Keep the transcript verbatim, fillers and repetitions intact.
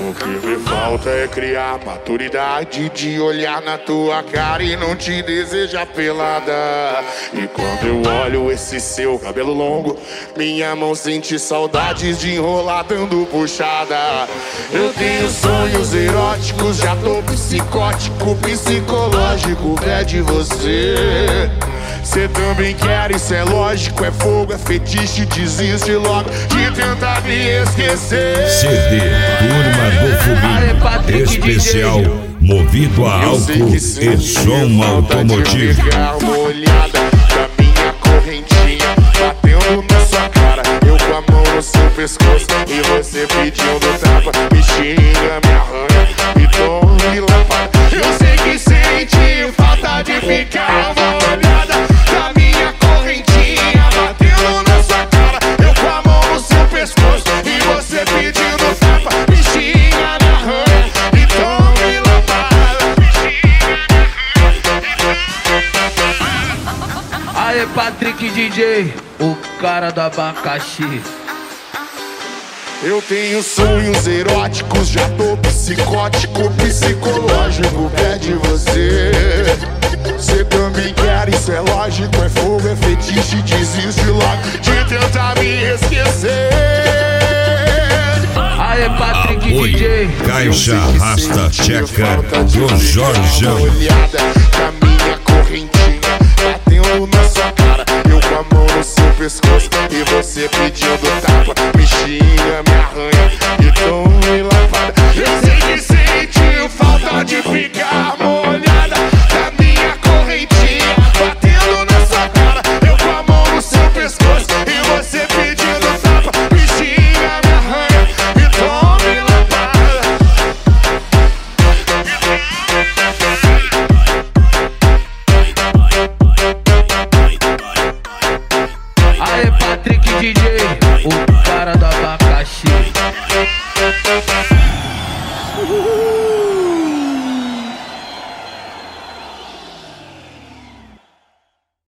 O que me falta é criar maturidade de olhar na tua cara e não te desejar pelada. E quando eu olho esse seu cabelo longo, minha mão sente saudades de enrolar dando puxada. Eu tenho sonhos eróticos, já tô psicótico, psicológico, é de você. Cê também quer, isso é lógico, é fogo, é fetiche, desiste logo de tentar me esquecer. C D Turma do Foguinho, especial movido a álcool e som automotivo. Uma olhada da minha correntinha batendo na sua cara, eu com a mão no seu pescoço e você pedindo tapa. Me xinga, me arranha e tome lapada. Eu sei que sente falta de ficar. Uma olhada da minha correntinha batendo na sua cara, eu com a mão no seu pescoço e você pedindo tapa. Me xinga, me arranha e tome lapada. Aê, Patrick D J, o cara do abacaxi. Eu tenho sonhos eróticos, já tô psicótico, psicológico, é de você. Cê também quer, isso é lógico, é fogo, é fetiche, desiste logo de tentar me esquecer. Aê, Patrick Apoio, D J, Caixa Rasta Tcheca do Jorjão. Olhada da minha correntinha batendo na sua cara, eu com a mão no seu pescoço e você pedindo tapa. Me xinga, me arranha e tome lapada. Eu sei que sentiu falta de ficar molhada da minha correntinha batendo na sua cara, eu com a mão no seu pescoço e você pedindo tapa. Me xinga, me arranha e tome lapada. Aê, Patrick D J, o cara do abacaxi.